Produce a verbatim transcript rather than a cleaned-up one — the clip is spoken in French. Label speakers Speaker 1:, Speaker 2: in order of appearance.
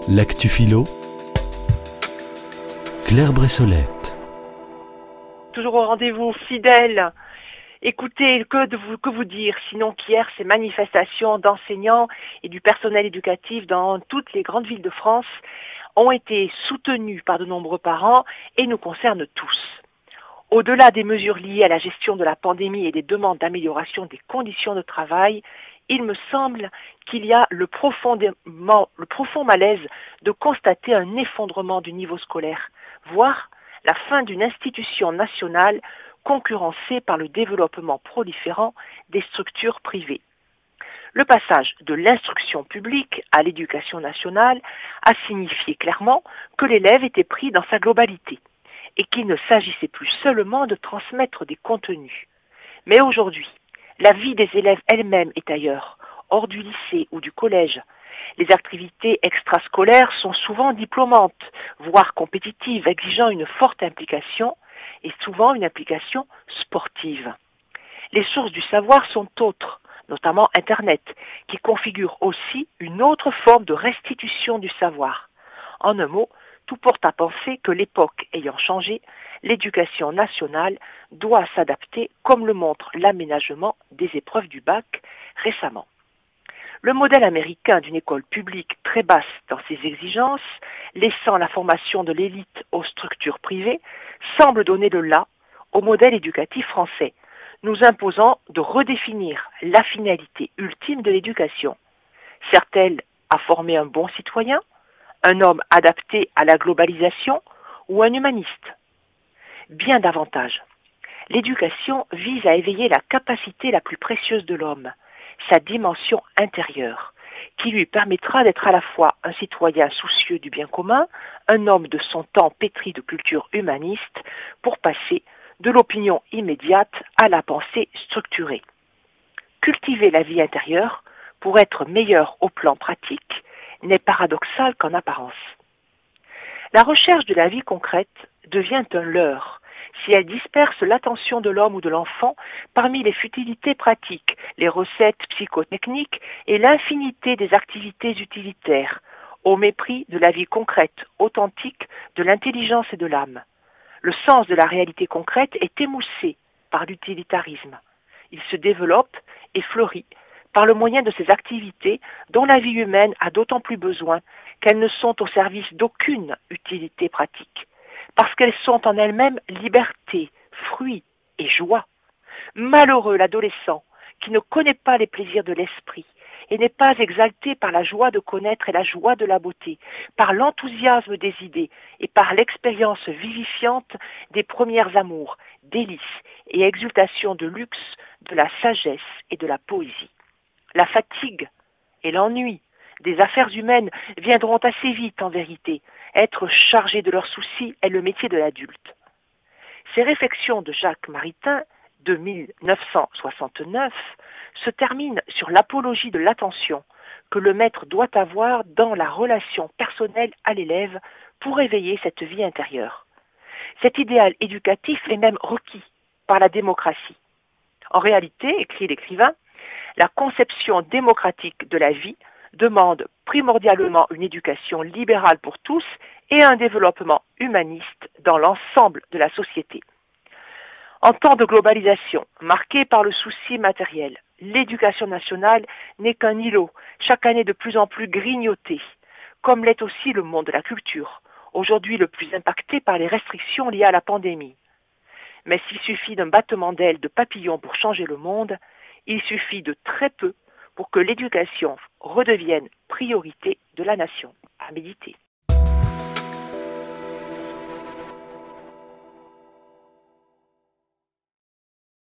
Speaker 1: L'actu philo, Claire Bressolette.
Speaker 2: Toujours au rendez-vous fidèle. Écoutez, que, de vous, que vous dire, sinon qu'hier, ces manifestations d'enseignants et du personnel éducatif dans toutes les grandes villes de France ont été soutenues par de nombreux parents et nous concernent tous. Au-delà des mesures liées à la gestion de la pandémie et des demandes d'amélioration des conditions de travail, il me semble qu'il y a le, le profond malaise de constater un effondrement du niveau scolaire, voire la fin d'une institution nationale concurrencée par le développement proliférant des structures privées. Le passage de l'instruction publique à l'éducation nationale a signifié clairement que l'élève était pris dans sa globalité et qu'il ne s'agissait plus seulement de transmettre des contenus. Mais aujourd'hui, la vie des élèves elle-même est ailleurs, hors du lycée ou du collège. Les activités extrascolaires sont souvent diplômantes, voire compétitives, exigeant une forte implication et souvent une implication sportive. Les sources du savoir sont autres, notamment Internet, qui configure aussi une autre forme de restitution du savoir. En un mot, tout porte à penser que l'époque ayant changé, l'éducation nationale doit s'adapter comme le montre l'aménagement des épreuves du bac récemment. Le modèle américain d'une école publique très basse dans ses exigences, laissant la formation de l'élite aux structures privées, semble donner le là au modèle éducatif français, nous imposant de redéfinir la finalité ultime de l'éducation. Sert-elle à former un bon citoyen, un homme adapté à la globalisation ou un humaniste? Bien davantage. L'éducation vise à éveiller la capacité la plus précieuse de l'homme, sa dimension intérieure, qui lui permettra d'être à la fois un citoyen soucieux du bien commun, un homme de son temps pétri de culture humaniste, pour passer de l'opinion immédiate à la pensée structurée. Cultiver la vie intérieure, pour être meilleur au plan pratique, n'est paradoxal qu'en apparence. La recherche de la vie concrète devient un leurre si elle disperse l'attention de l'homme ou de l'enfant parmi les futilités pratiques, les recettes psychotechniques et l'infinité des activités utilitaires, au mépris de la vie concrète, authentique, de l'intelligence et de l'âme. Le sens de la réalité concrète est émoussé par l'utilitarisme. Il se développe et fleurit par le moyen de ces activités dont la vie humaine a d'autant plus besoin qu'elles ne sont au service d'aucune utilité pratique, parce qu'elles sont en elles-mêmes liberté, fruit et joie. Malheureux l'adolescent qui ne connaît pas les plaisirs de l'esprit et n'est pas exalté par la joie de connaître et la joie de la beauté, par l'enthousiasme des idées et par l'expérience vivifiante des premiers amours, délices et exultations de luxe, de la sagesse et de la poésie. La fatigue et l'ennui des affaires humaines viendront assez vite en vérité. Être chargé de leurs soucis est le métier de l'adulte. Ces réflexions de Jacques Maritain, de mille neuf cent soixante-neuf, se terminent sur l'apologie de l'attention que le maître doit avoir dans la relation personnelle à l'élève pour éveiller cette vie intérieure. Cet idéal éducatif est même requis par la démocratie. En réalité, écrit l'écrivain, la conception démocratique de la vie demande primordialement une éducation libérale pour tous et un développement humaniste dans l'ensemble de la société. En temps de globalisation, marqué par le souci matériel, l'éducation nationale n'est qu'un îlot, chaque année de plus en plus grignoté, comme l'est aussi le monde de la culture, aujourd'hui le plus impacté par les restrictions liées à la pandémie. Mais s'il suffit d'un battement d'ailes de papillon pour changer le monde, il suffit de très peu pour que l'éducation redevienne priorité de la nation. À méditer.